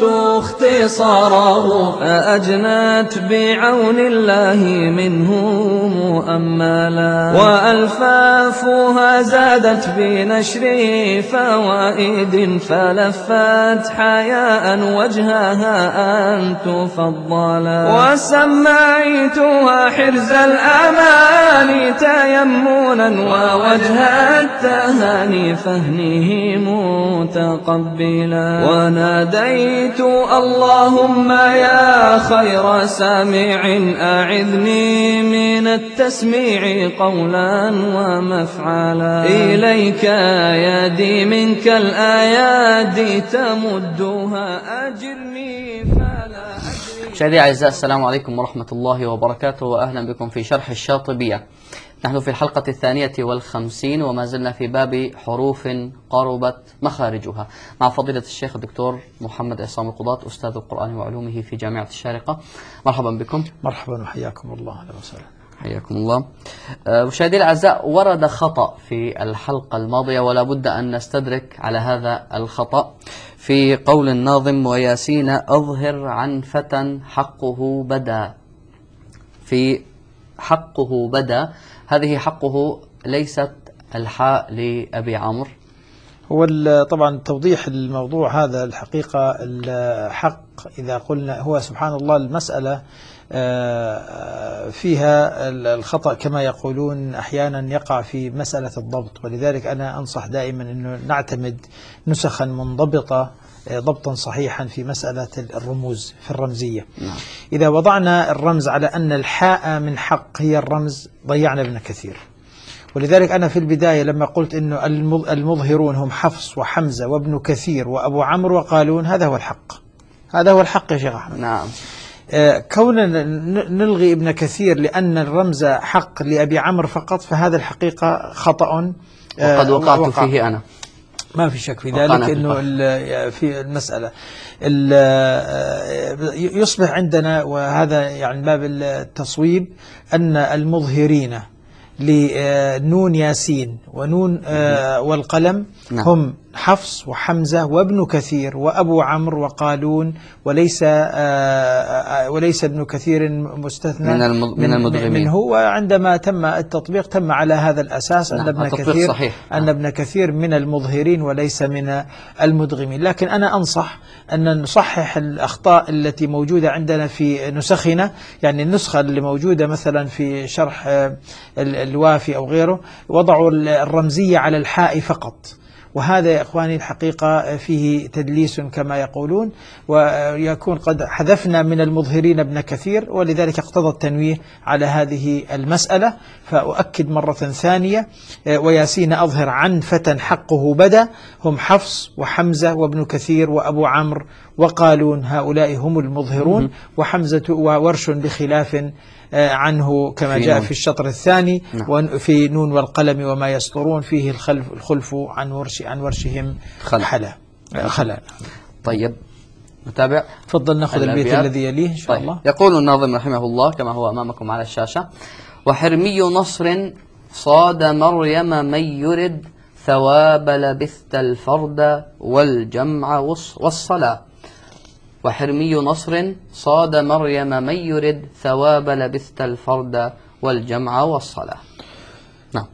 قلت اختصاره، فأجنت بعون الله منه مؤملا، وألفافها زادت بنشر فوائد، فلفت حياء وجهها أن تفضلا، وسميتها حرز الأمان تيمنا، ووجه التهاني فهنه متقبلا، وناديت اللهم يا خير سامع أعذني من التسميع قولا ومفعلا، إليك يدي منك الآيادي تمدها أجرني فلا أجري. مشاهدي الأعزاء، السلام عليكم ورحمة الله وبركاته، وأهلا بكم في شرح الشاطبية. نحن في الحلقة 52 وما زلنا في باب حروف قربت مخارجها مع فضيلة الشيخ الدكتور محمد عصام القضاة، أستاذ القرآن وعلومه في جامعة الشارقة. مرحبا بكم. مرحبا وحياكم الله. أهلا وسهلا. حياكم الله. مشاهدي الأعزاء، ورد خطأ في الحلقة الماضية ولا بد أن نستدرك على هذا الخطأ في قول الناظم: وياسين أظهر عن فتى حقه بدا. في حقه بدا، هذه حقه ليست الحاء لأبي عمرو. هو طبعا توضيح الموضوع هذا، الحقيقة الحق إذا قلنا هو سبحان الله المسألة فيها الخطأ كما يقولون أحيانا يقع في مسألة الضبط، ولذلك أنا أنصح دائما أنه نعتمد نسخا منضبطة ضبطا صحيحا في مسألة الرموز في الرمزية. إذا وضعنا الرمز على أن الحاء من حق هي الرمز ضيعنا ابن كثير، ولذلك أنا في البداية لما قلت أنه المظهرون هم حفص وحمزة وابن كثير وأبو عمرو وقالون، هذا هو الحق، هذا هو الحق يا شيخ أحمد. نعم. كوننا نلغي ابن كثير لأن الرمز حق لأبي عمرو فقط، فهذا الحقيقة خطأ وقد وقعت فيه أنا، ما في شك في ذلك. أنه في المسألة يصبح عندنا، وهذا يعني باب التصويب، أن المظهرين لنون ياسين ونون والقلم هم حفص وحمزة وابن كثير وأبو عمرو وقالون، وليس ابن كثير مستثنى من المدغمين منه. وعندما تم التطبيق تم على هذا الأساس أن ابن كثير من المظهرين وليس من المدغمين. لكن أنا أنصح أن نصحح الأخطاء التي موجودة عندنا في نسخنا، يعني النسخة اللي موجودة مثلا في شرح الوافي أو غيره وضعوا الرمزية على الحاء فقط، وهذا يا إخواني الحقيقة فيه تدليس كما يقولون، ويكون قد حذفنا من المظهرين ابن كثير، ولذلك اقتضى التنويه على هذه المسألة. فأؤكد مرة ثانية: وياسين أظهر عن فتى حقه بدا، هم حفص وحمزة وابن كثير وأبو عمرو وقالون، هؤلاء هم المظهرون، وحمزة وورش بخلاف عنه كما جاء في الشطر الثاني. وفي نون والقلم وما يسطرون فيه الخلف عن ورشهم خلا. طيب نتابع. تفضل نأخذ البيت الذي يليه إن شاء الله. يقول الناظم رحمه الله كما هو أمامكم على الشاشة: وحرمي نصر صاد مريم من يرد، ثواب لبثت الفرد والجمع والصلاة. وحرمي نصر صاد مريم من يرد، ثواب لبثت الفرد والجمع والصلاة. نعم.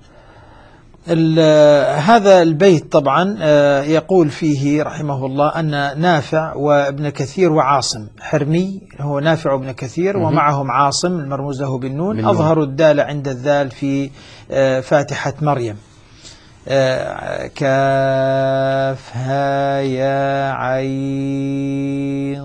هذا البيت طبعا يقول فيه رحمه الله أن نافع وابن كثير وعاصم، حرمي هو نافع وابن كثير ومعهم عاصم المرموز له بالنون، أظهروا الدال عند الذال في فاتحة مريم. كافها يا عين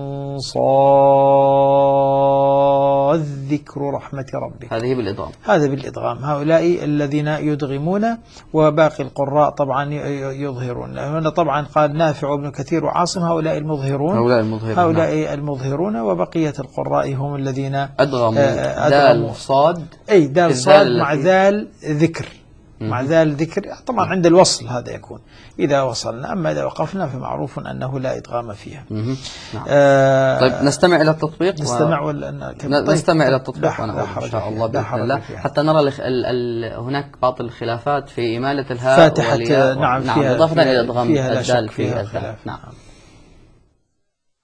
صاد ذكر رحمة ربك، هذه بالإدغام، هذا بالإدغام. هؤلاء الذين يدغمون، وباقي القراء طبعا يظهرون. هنا طبعا قال نافع وابن كثير وعاصم، هؤلاء المظهرون، هؤلاء المظهرون، وبقية القراء هم الذين أدغموا دال صاد، أي دال صاد مع ذال ذكر، مع ذال ذكر طبعا عند الوصل هذا يكون إذا وصلنا، أما إذا وقفنا فمعروف أنه لا إدغام فيها. نعم. طيب نستمع إلى التطبيق. نستمع إلى التطبيق ونعود إن شاء الله بإذن الله حتى نرى هناك بعض الخلافات في إمالة الهاء فاتحة. نعم، إضافة إلى إدغام الدال في الذال. نعم.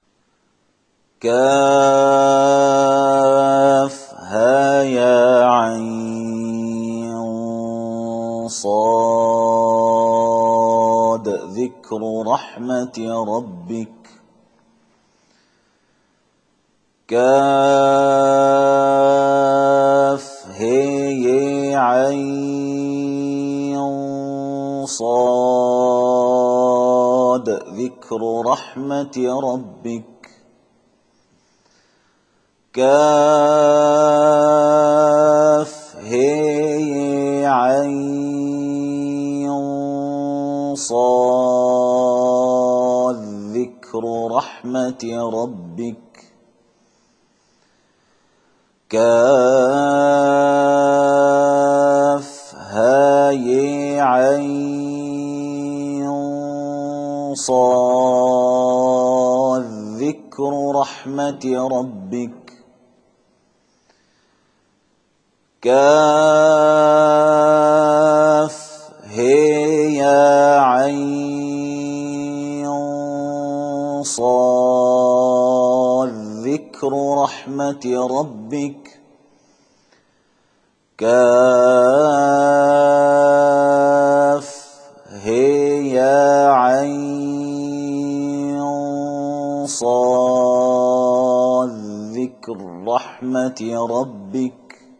كافها يا عين صاد ذكر رحمة ربك كافها عين صاد ذكر رحمة ربك كافها عين صاد ذكر رحمة ربك كافها يا عين صاد ذكر رحمة ربك كافها يا عين صاد ذكر رحمة ربك كافها يا عين صاد ذكر رحمة ربك.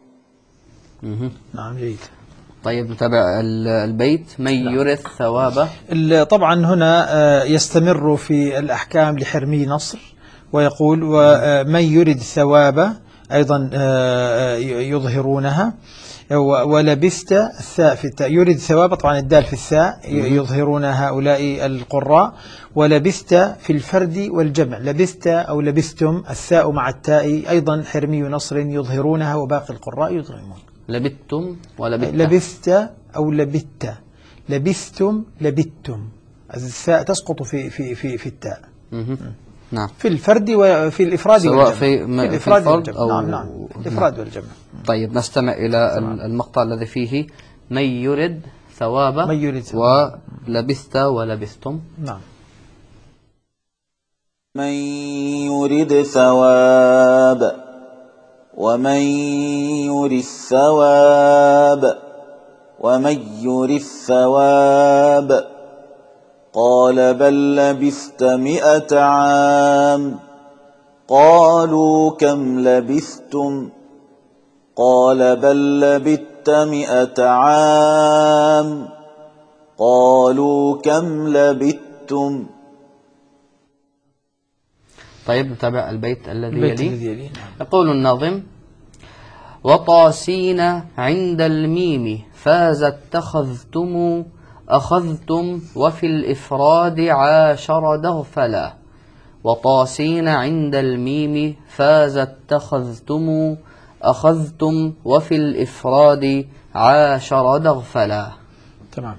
نعم جيد. طيب نتابع البيت. من يرث ثوابه. طبعا هنا يستمر في الأحكام لحرمي نصر ويقول ومن يرد ثوابه أيضا يظهرونها ولبثت الثاء في التاء يرد ثواب طبعا الدال في الثاء يظهرون هؤلاء القراء ولبثت في الفرد والجمع لبثت أو لبثتم الثاء مع التاء أيضا حرمي نصر يظهرونها وباقي القراء يظهرون. لبثتم ولبثت لبثت أو لبثت لبثتم لبثتم الثاء تسقط في التاء. نعم. في الفرد وفي الإفراد سواء والجمع. في الإفراد والجمع. أو نعم. الإفراد والجمع. طيب نستمع إلى المقطع الذي فيه من يرد ثوابه ولبثت ولبثتم. نعم. من يرد ثواب ومن يرد ثواب ومن يرد ثواب قال بل لبثت 100 عام قالوا كم لبثتم قال بل لبثت 100 عام قالوا كم لبثتم. طيب نتابع البيت الذي يليه. يقول الناظم وطاسين عند الميم فاز اتخذتم أخذتم وفي الإفراد عاشر دغفلا وطاسين عند الميم فاز اتخذتم أخذتم وفي الإفراد عاشر دغفلا. تمام.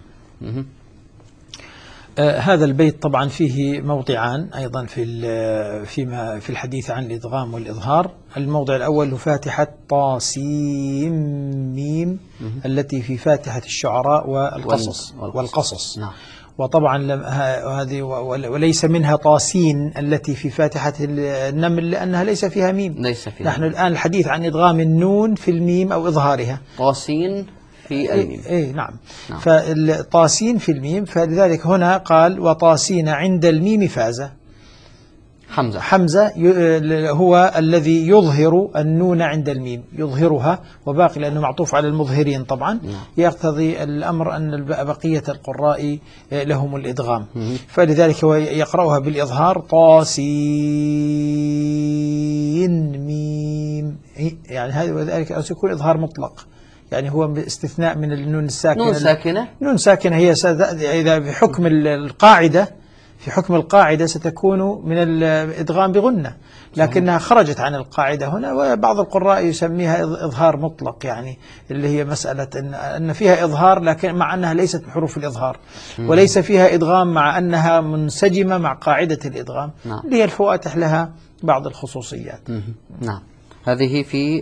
هذا البيت طبعا فيه موضعان أيضا في الحديث عن الإدغام والإظهار. الموضع الأول هو فاتحة طاسيم ميم التي في فاتحة الشعراء والقصص. نعم. وطبعا هذه وليس منها طاسين التي في فاتحة النمل لأنها ليس فيها ميم. نحن الآن الحديث عن إدغام النون في الميم أو إظهارها. طاسين في الميم. نعم. فالطاسين في الميم فلذلك هنا قال وطاسين عند الميم فاز. حمزة هو الذي يظهر النون عند الميم يظهرها وباقي لأنه معطوف على المظهرين طبعا يقتضي الأمر أن بقية القراء لهم الإدغام فلذلك هو يقرأها بالإظهار طاسين ميم يعني هذا وذلك يكون إظهار مطلق يعني هو باستثناء من النون الساكنة. نون ساكنة هي إذا بحكم القاعدة في حكم القاعدة ستكون من الإدغام بغنة لكنها خرجت عن القاعدة هنا وبعض القراء يسميها إظهار مطلق يعني اللي هي مسألة أن فيها إظهار لكن مع أنها ليست بحروف الإظهار وليس فيها إدغام مع أنها منسجمة مع قاعدة الإدغام اللي هي الفواتح لها بعض الخصوصيات. نعم. هذه في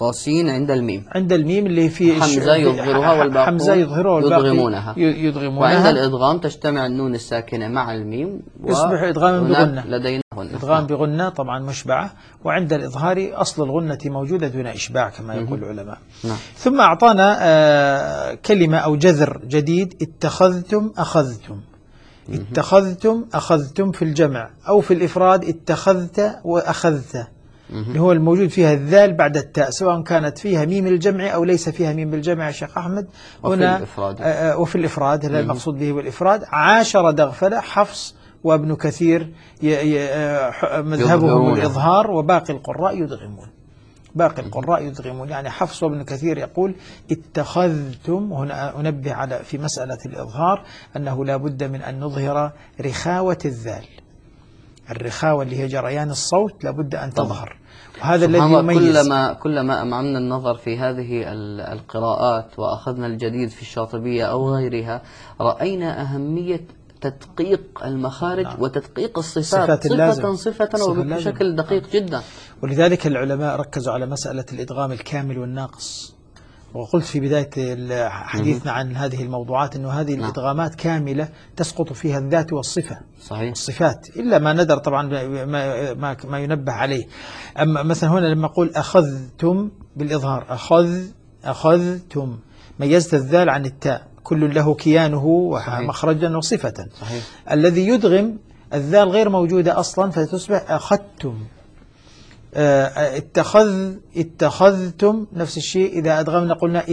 طاسين عند الميم. عند الميم اللي فيه حمزة يظهرها والباقون حمزة يظهرها والباقي يدغمونها. وعند الإدغام تجتمع النون الساكنة مع الميم يصبح إدغاما بغنة. لدينا غنة. إدغام بغنة طبعا مشبعة. وعند الإظهار أصل الغنة موجودة دون إشباع كما يقول العلماء. نعم. ثم أعطانا كلمة أو جذر جديد، اتخذتم أخذتم. اتخذتم أخذتم في الجمع، أو في الإفراد اتخذت وأخذت، اللي هو الموجود فيها الذال بعد التاء، سواء كانت فيها ميم الجمع أو ليس فيها ميم الجمع يا شيخ أحمد. هنا وفي الإفراد هذا المقصود به والإفراد. عاشر دغفلة، حفص وابن كثير مذهبهم الإظهار، وباقي القراء يدغمون. باقي القراء يدغمون، يعني حفص وابن كثير يقول اتخذتم. هنا أنبه على في مسألة الإظهار أنه لا بد من أن نظهر رخاوة الذال. الرخاوة اللي هي جريان الصوت لا بد أن تظهر، وهذا الذي يميز. كلما أمعنا النظر في هذه القراءات وأخذنا الجديد في الشاطبية أو غيرها، رأينا أهمية تدقيق المخارج. نعم. وتدقيق الصفات صفة وبشكل دقيق جدا. ولذلك العلماء ركزوا على مسألة الإدغام الكامل والناقص. وقلت في بداية حديثنا عن هذه الموضوعات أنه هذه الإدغامات كاملة تسقط فيها الذات والصفة. صحيح. الصفات إلا ما ندر طبعا ما ينبه عليه. أما مثلا هنا لما أقول أخذتم بالإظهار، أخذتم، ميزت الذال عن التاء، كل له كيانه ومخرجا وصفة. صحيح. الذي يدغم الذال غير موجودة أصلا فتصبح أخذتم. اتخذتم نفس الشيء، إذا أدغمنا قلنا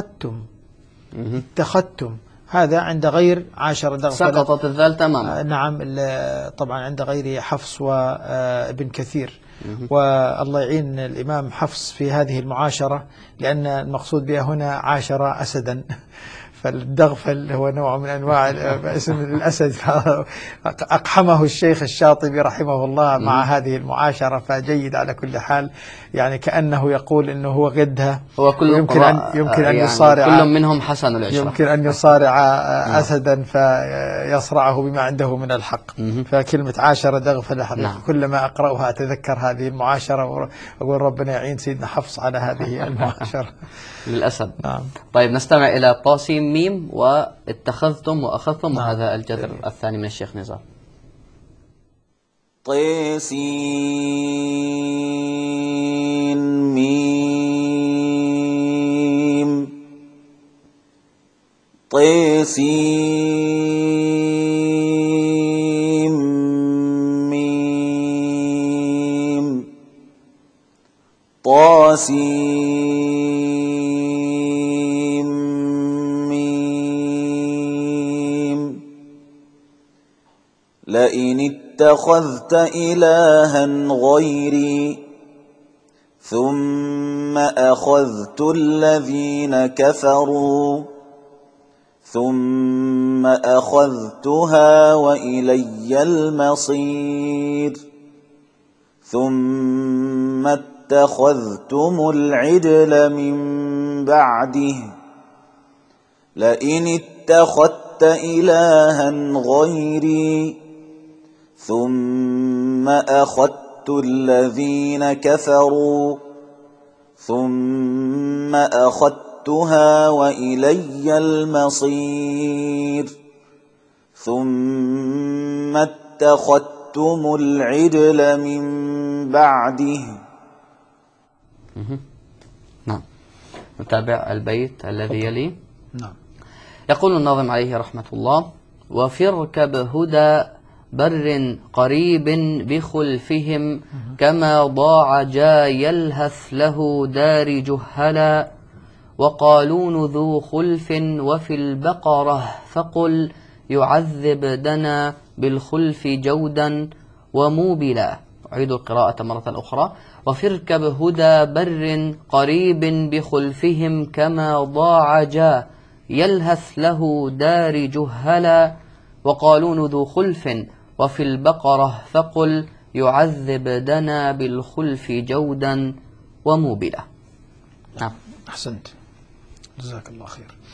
اتخذتم. هذا عند غير عاشر دغفلة سقطت الذال تماما. نعم. طبعا عند غير حفص وابن كثير. والله يعين الإمام حفص في هذه المعاشرة، لأن المقصود بها هنا عاشر أسدا، فالدغفل هو نوع من أنواع اسم الأسد، أقحمه الشيخ الشاطبي رحمه الله مع هذه المعاشرة. فجيد على كل حال، يعني كأنه يقول إنه هو غدها، يمكن أن يصارع، كل منهم حسن العشرة، يمكن أن يصارع أسدا فيصرعه بما عنده من الحق. فكلمة عاشر دغفل حقيقة كلما أقرأها أتذكر هذه المعاشرة وأقول ربنا يعين سيدنا حفص على هذه المعاشرة للأسف. نعم. طيب نستمع إلى طاسين ميم واتخذتم وأخذتم. نعم. وهذا الجذر الثاني من الشيخ نزار. طاسين ميم، طاسين ميم، طاسين ميم. لئن اتخذت إلها غيري ثم أخذت الذين كفروا، ثم أخذتها وإلي المصير. ثم اتخذتم العجل من بعده. لئن اتخذت إلها غيري ثم أخذت الذين كفروا، ثم أخذتها وإلي المصير. ثم اتخذتم العجل من بعده. نعم. نتابع البيت الذي يلي. نعم. يقول الناظم عليه رحمة الله: وفي اركب هدى بر قريب بخلفهم، كما ضاع جا يلهث له دار جهلا. وقالون ذو خلف وفي البقرة، فقل يعذب دنا بالخلف جودا وموبلا. أعيد القراءة مرة أخرى: وفي اركب هدى بر قريب بخلفهم، كما ضاع جا يلهث له دار جهلا. وقالون ذو خلف وفي البقرة، فقل يعذب دنا بالخلف جودا وموبلا. نعم. أحسنت، جزاك الله خير.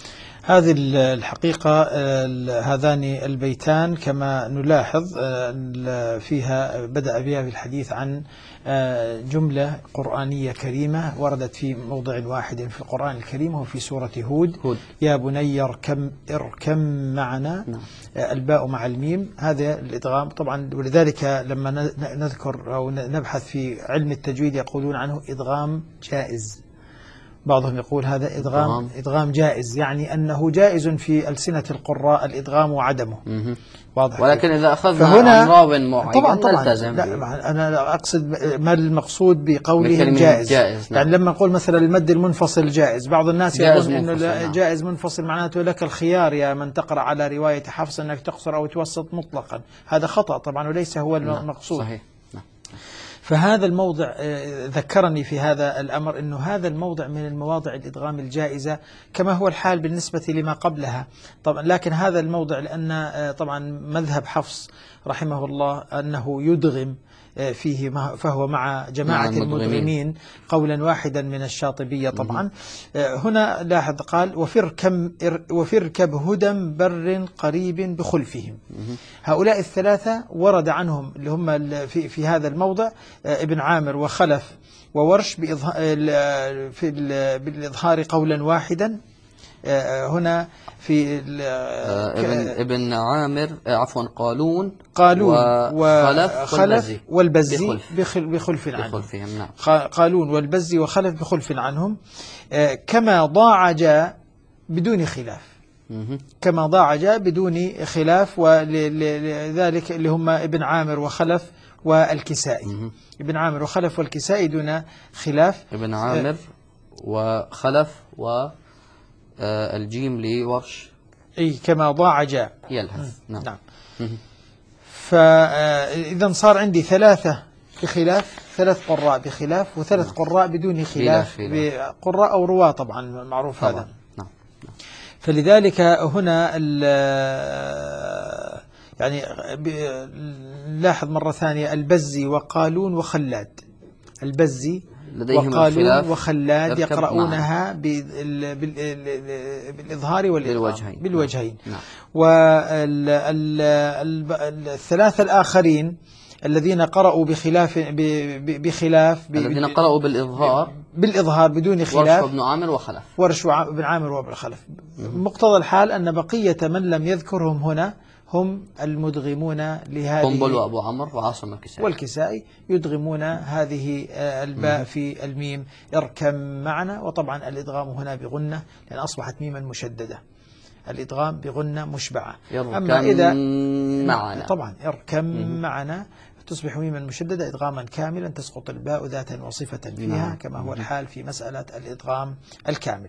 هذه الحقيقة هذان البيتان كما نلاحظ فيها بدأ بها بالحديث عن جملة قرآنية كريمة وردت في موضع واحد في القرآن الكريم وهو في سورة هود. يا بني اركم معنا. الباء مع الميم، هذا الإدغام طبعا. ولذلك لما نذكر أو نبحث في علم التجويد يقولون عنه إدغام جائز. بعضهم يقول هذا إدغام جائز، يعني أنه جائز في ألسنة القراء الإدغام وعدمه. واضح. ولكن إذا أخذنا عن راو معين نلتزم. لا أنا أقصد ما المقصود بقولهم جائز. يعني لما نقول مثلا المد المنفصل جائز، بعض الناس يقول إنه جائز منفصل معناته لك الخيار يا من تقرأ على رواية حفص أنك تقصر أو توسط مطلقا. هذا خطأ طبعا وليس هو المقصود. صحيح. فهذا الموضع ذكرني في هذا الأمر أنه هذا الموضع من المواضع الإدغام الجائزة كما هو الحال بالنسبة لما قبلها طبعا. لكن هذا الموضع لأن طبعا مذهب حفص رحمه الله أنه يدغم فيه فهو مع جماعة المدغمين قولا واحدا من الشاطبية طبعا. هنا لاحظ قال وفركب هدى بر قريب بخلفهم. هؤلاء الثلاثة ورد عنهم اللي هم في هذا الموضع ابن عامر وخلف وورش بالإظهار قولا واحدا. هنا في ابن عامر عفوا قالون وخلف والبزي بخلف عنهم. نعم. قالون والبزي وخلف بخلف عنهم. كما ضاعج بدون خلاف. كما ضاعج بدون خلاف، ولذلك اللي هم ابن عامر وخلف والكسائي. ابن عامر وخلف والكسائي دون خلاف. ابن عامر وخلف الجيم لورش كما ضاعج يلهث. نعم. فإذا صار عندي ثلاثة بخلاف، ثلاث قراء بخلاف وثلاث قراء بدون خلاف، قراء أو رواة طبعا معروف طبعا. هذا نعم. فلذلك هنا يعني لاحظ مرة ثانية البزي وقالون وخلاد. البزي وقالون وخلاد يقرؤونها بالإظهار والإدغام بالوجهين. نعم. والثلاثة الآخرين الذين قرأوا بخلاف الذين قرأوا بالإظهار بدون خلاف ورش بن عامر وخلف. ورش بن عامر وابن خلف. مقتضى الحال أن بقية من لم يذكرهم هنا هم المدغمون لهذه قنبل وأبو عمرو وعاصم الكسائي والكسائي يدغمون هذه الباء في الميم اركم معنا. وطبعا الإدغام هنا بغنة لأن أصبحت ميما مشددة. الإدغام بغنة مشبعة. أما إذا معنا طبعا اركم معنا تصبح ميما مشددة إدغاما كاملا تسقط الباء ذاتا وصفة فيها كما هو الحال في مسألة الإدغام الكامل.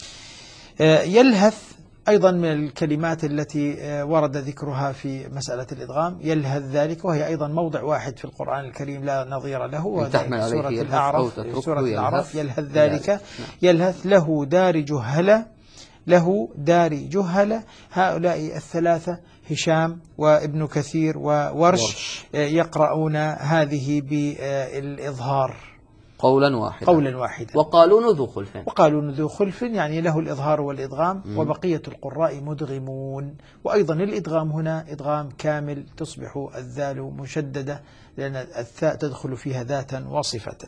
يلهث أيضا من الكلمات التي ورد ذكرها في مسألة الإدغام. يلهث ذلك، وهي أيضا موضع واحد في القرآن الكريم لا نظير له، وهذا سورة الأعراف. يلهث ذلك. يلهث له دار جهلة، له دار جهلة. هؤلاء الثلاثة هشام وابن كثير وورش يقرؤون هذه بالإظهار قولا واحدا. وقالون ذو خلف يعني له الإظهار والإدغام. وبقية القراء مدغمون. وأيضا الإدغام هنا إدغام كامل تصبح الذال مشددة لأن الثاء تدخل فيها ذاتا وصفة.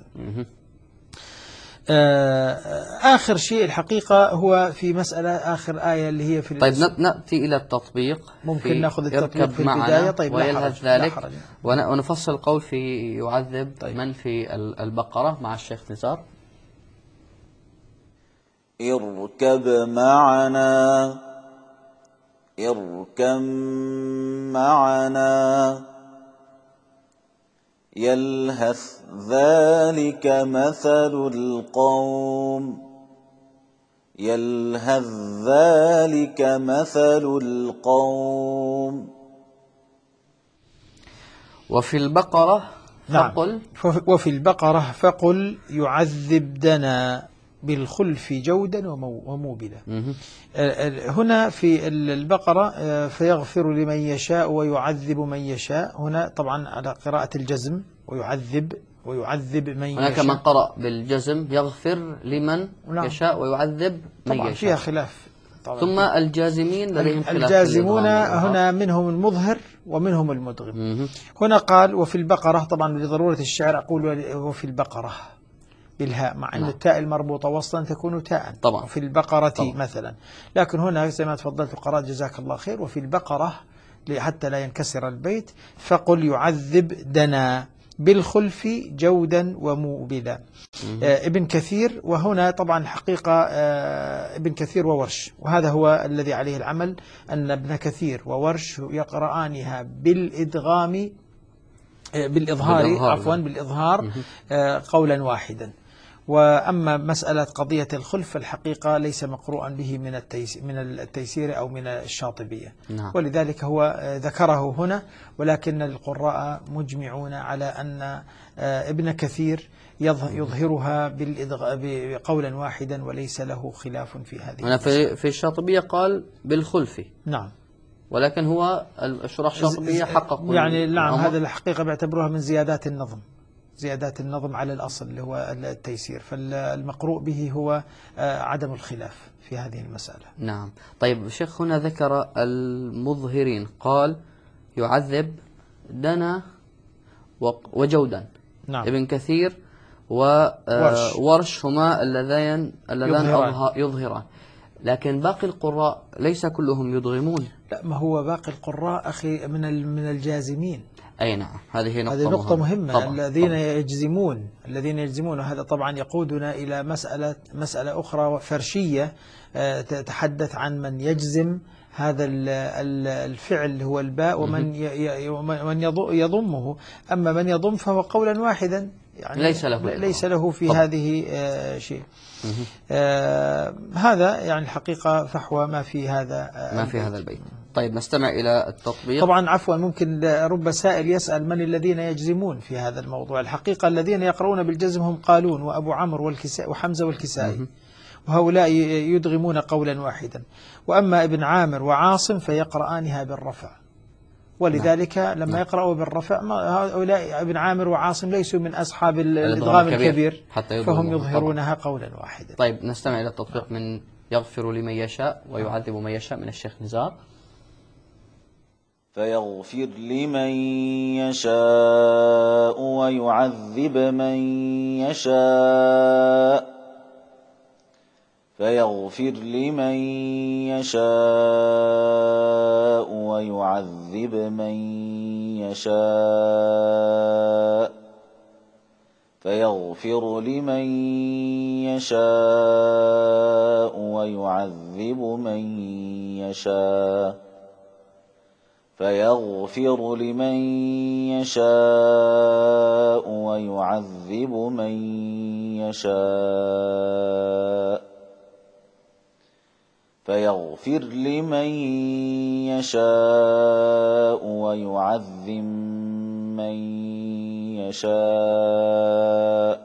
آخر شيء الحقيقة هو في مسألة آخر آية اللي هي في طيب نأتي إلى التطبيق. ممكن نأخذ التطبيق في البداية. طيب ويلهث ذلك ونفصل القول في يعذب. طيب. من في البقرة مع الشيخ نزار. اركب معنا يلهث ذلك مثل القوم. وفي البقرة فقل. وفي البقرة فقل يعذب دنا بالخلف جودا وموبلا. هنا في البقرة فيغفر لمن يشاء ويعذب من يشاء. هنا طبعا على قراءة الجزم ويعذب من يشاء. هناك من قرأ بالجزم يغفر لمن يشاء ويعذب من يشاء. طبعا فيها خلاف طبعا. ثم الجازمين لديهم خلاف. الجازمون هنا منهم المظهر ومنهم المدغم. هنا قال وفي البقرة، طبعا لضرورة الشعر أقول وفي البقرة بالهاء، مع أن التاء المربوطة وصلا تكون تاء طبعا، وفي البقرة طبعا مثلا، لكن هنا زي ما تفضلت وقرأت جزاك الله خير وفي البقرة حتى لا ينكسر البيت، فقل يعذب دنا بالخلف جودا وموبلا. ابن كثير، وهنا طبعا الحقيقة ابن كثير وورش، وهذا هو الذي عليه العمل، أن ابن كثير وورش يقرآنها بالإدغام بالإظهار قولا واحدا. وأما مسألة قضية الخلف الحقيقة ليس مقروءا به من التيسير أو من الشاطبية، ولذلك هو ذكره هنا، ولكن القراء مجمعون على أن ابن كثير يظهرها بقولا واحدا وليس له خلاف في هذه. أنا في الشاطبية قال بالخلف، نعم، ولكن هو الشرح الشاطبية حققوا يعني نعم، هذا الحقيقة بيعتبروها من زيادات النظم على الأصل اللي هو التيسير، فالمقروء به هو عدم الخلاف في هذه المسألة. نعم. طيب الشيخ هنا ذكر المظهرين، قال يعذب دنا وجودا. نعم. ابن كثير وورش هما اللذان يظهران، لكن باقي القراء ليس كلهم يدغمون. لا، ما هو باقي القراء أخي من الجازمين. أي نعم، هذه نقطة مهمة. طبعا. الذين يجزمون، وهذا طبعا يقودنا إلى مسألة أخرى فرشية تتحدث عن من يجزم هذا الفعل هو الباء، ومن يضمه. أما من يضم فهو قولا واحدا، يعني ليس له في هذه شيء. هذا يعني الحقيقة فحوى ما في هذا البيت. طيب نستمع إلى التطبيق. طبعا عفوا، ممكن رب سائل يسأل من الذين يجزمون في هذا الموضوع. الحقيقة الذين يقرؤون بالجزم هم قالون وأبو عمرو وحمزة والكسائي، وهؤلاء يدغمون قولا واحدا. وأما ابن عامر وعاصم فيقرآنها بالرفع، ولذلك لما يقرأوا بالرفع هؤلاء ابن عامر وعاصم ليسوا من أصحاب الإدغام الكبير، فهم يظهرونها قولا واحدا. طيب نستمع إلى التطبيق من يغفر لمن يشاء ويعذب من يشاء من الشيخ نزار. فيغفر لمن يشاء ويعذب من يشاء، فيغفر لمن يشاء ويعذب من يشاء، فيغفر لمن يشاء ويعذب من يشاء، فيغفر لمن يشاء ويعذب من يشاء، فيغفر لمن يشاء ويعذب من يشاء،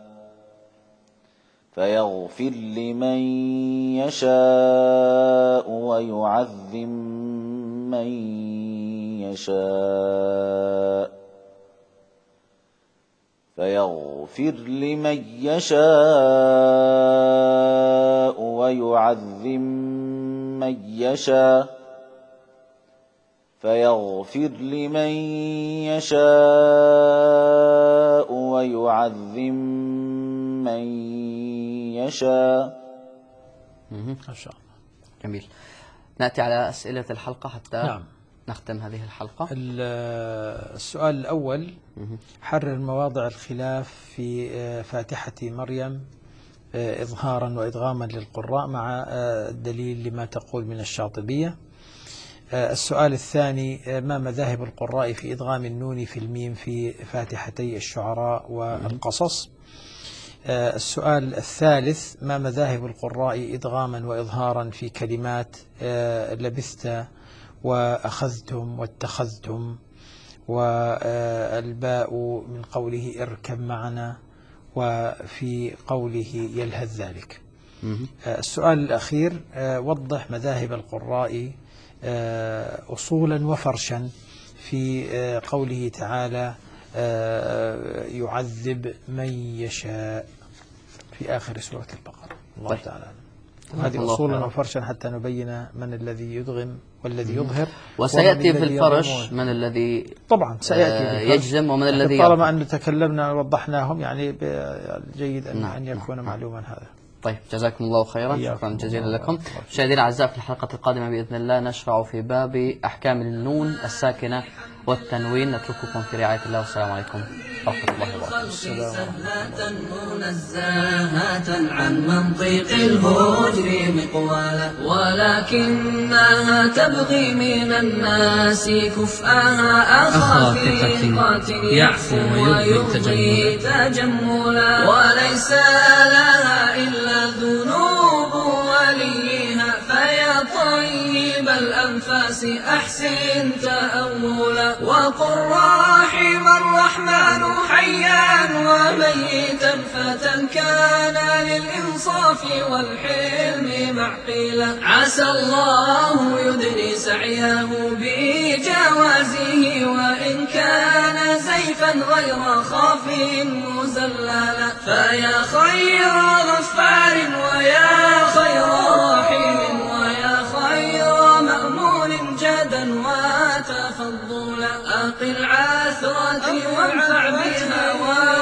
فيغفر لمن يشاء ويعذب من يشاء، فيغفر لمن يشاء ويعذب من يشاء، فيغفر لمن يشاء ويعذب من يشاء. ما شاء الله، جميل. نأتي على أسئلة الحلقة حتى نختم هذه الحلقة. السؤال الأول: حرر مواضع الخلاف في فاتحة مريم إظهارا وإدغاما للقراء مع الدليل لما تقول من الشاطبية. السؤال الثاني: ما مذاهب القراء في إدغام النون في الميم في فاتحتي الشعراء والقصص؟ السؤال الثالث: ما مذاهب القراء إدغاما وإظهارا في كلمات لبثت وأخذتم واتخذتم، والباء من قوله اركب معنا، وفي قوله يلهث ذلك. السؤال الأخير: وضح مذاهب القراء أصولا وفرشا في قوله تعالى يعذب من يشاء في آخر سورة البقرة. الله تعالى. هذه أصولنا وفرشا حتى نبين من الذي يدغم والذي يظهر. وسيأتي في الفرش من الذي طبعا سيأتي يجزم ومن الذي طالما أن تكلمنا ووضحناهم يعني جيد أن يكون معلوما هذا. طيب جزاكم الله خيرا، شكرا جزيلا لكم. مشاهدينا الأعزاء، في الحلقة القادمة بإذن الله نشرع في باب أحكام النون الساكنة والتنوين. نترككم في رعاية الله، والسلام عليكم ورحمة الله وبركاته. سهلة منزهة عن منطق الهجر مقوالا، ولكنها تبغي من الناس كفءها أخا ثقة يعفو ويبغي تجملا، وليس لها إلا ذنوب وليها، فيا طيب الأنفاس أحسن تأولا، وقل رحم الرحمن حيا وميتا فتى كان للإنصاف والحلم معقلا، عسى الله يدني سعيه بجوازه، وإن كان زيفا غير خاف مزللا، فيا خير غفار ويا خير رحيم ويا خير مأمون جدا وتفضلا، أقل عثرة وانفع بها